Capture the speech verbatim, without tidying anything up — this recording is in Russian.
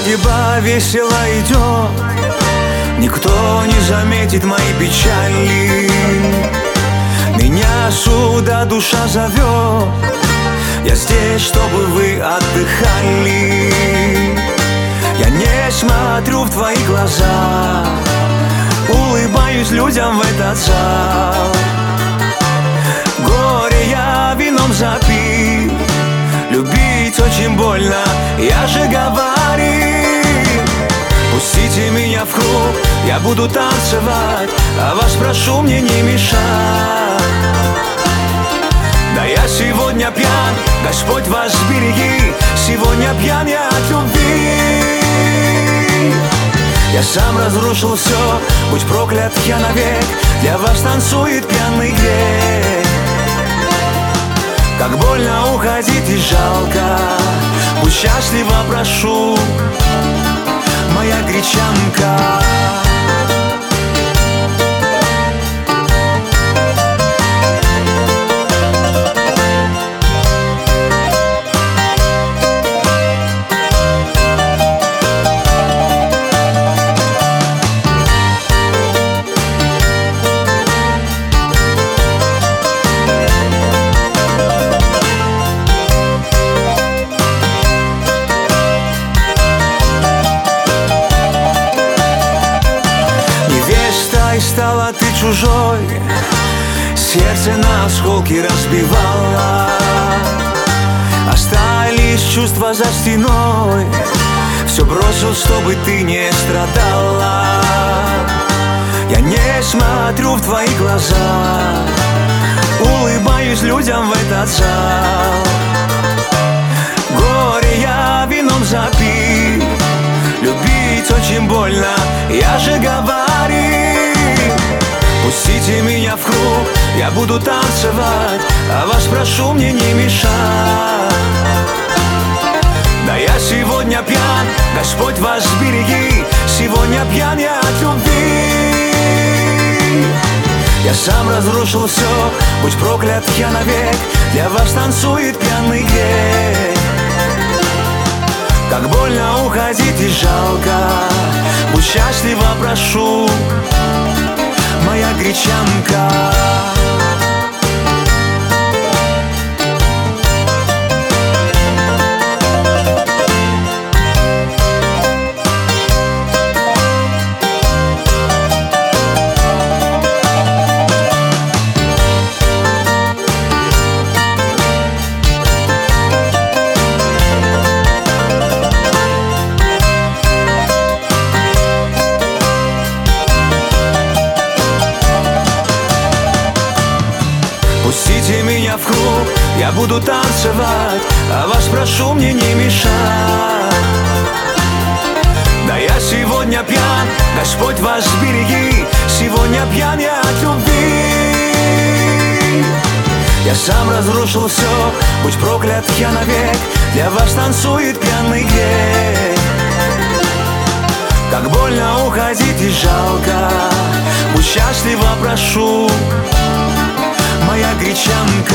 Свадьба весело идет, никто не заметит мои печали. Меня сюда душа зовет, я здесь, чтобы вы отдыхали. Я не смотрю в твои глаза, улыбаюсь людям в этот зал. Горе я вином запил, любить очень больно, я же говорил. Пустите меня в круг, я буду танцевать, а вас прошу мне не мешать. Да я сегодня пьян, Господь вас береги, сегодня пьян я от любви. Я сам разрушил все, будь проклят я навек, для вас танцует пьяный грех. Как больно уходить и жалко, будь счастлива, прошу, моя гречанка. Стала ты чужой, сердце на осколки разбивала. Остались чувства за стеной, все бросил, чтобы ты не страдала. Я не смотрю в твои глаза, улыбаюсь людям в этот зал. Горе я вином запил, любить очень больно, я же говорил. Пустите меня в круг, я буду танцевать, а вас прошу мне не мешать. Да я сегодня пьян, Господь вас береги, сегодня пьян я от любви. Я сам разрушил все, будь проклят я навек, для вас танцует пьяный грех. Как больно уходить и жалко, будь счастлива, прошу, моя гречанка. Пустите меня в круг, я буду танцевать, а вас прошу мне не мешать. Да я сегодня пьян, Господь вас береги, сегодня пьян я от любви. Я сам разрушил все, будь проклят я навек, для вас танцует пьяный грех. Как больно уходить и жалко, будь счастлива, прошу, моя гречанка.